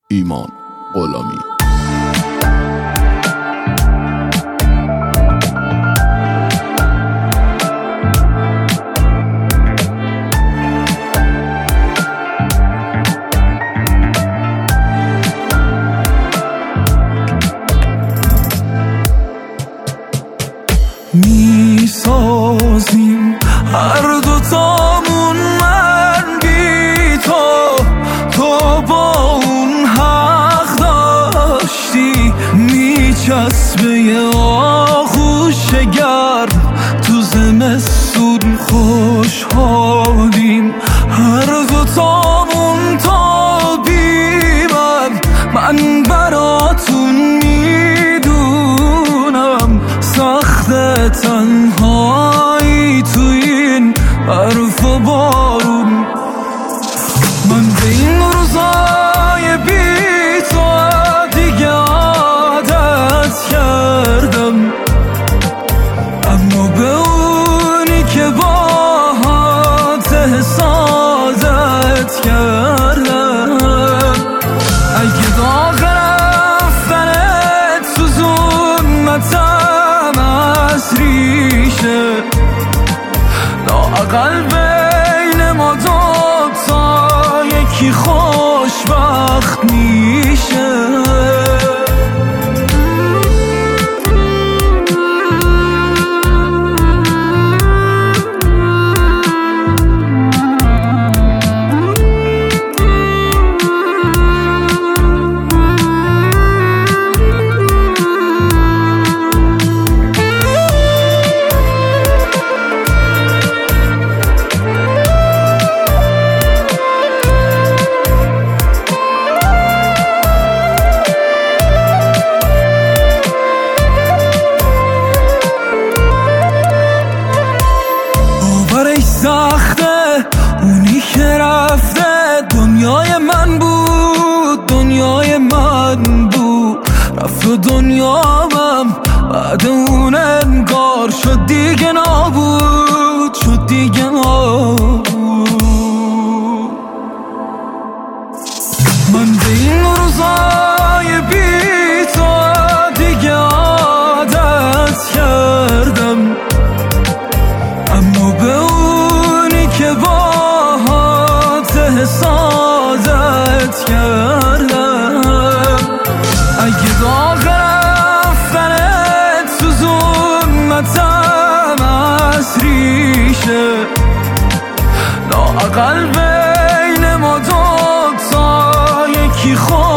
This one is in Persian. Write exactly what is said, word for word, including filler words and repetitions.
ایمان غلامی. می سازیم هر دوتامون من بی تو، تو با اون حق داشتی. می چسبه یه آغوش گرم تو زمستون خوشحالیم هر دوتامون تا بی من. من براتون میدونم سخت تنهایی تو این برف و بارون. من به این روزای بی تو دیگه عادت کردم، اما به اونی که باهات حسادت کردم. اگه داغ رفتنت سوزوندتم از ریشه، لااقل بین ما دوتا یکی خوشبخت میشه. سخته اونی که رفته دنیای من بود، دنیای من بود. رفت و دنیامم بعد اون انگار شد دیگه نابود، شد دیگه نابود. من به این روزای بی تو دیگه عادت کردم، اما به اونی که باهات حسادت کردم. اگه داغ رفتنت سوزوندتم از ریشه، لااقل بین ما دوتا یکی خود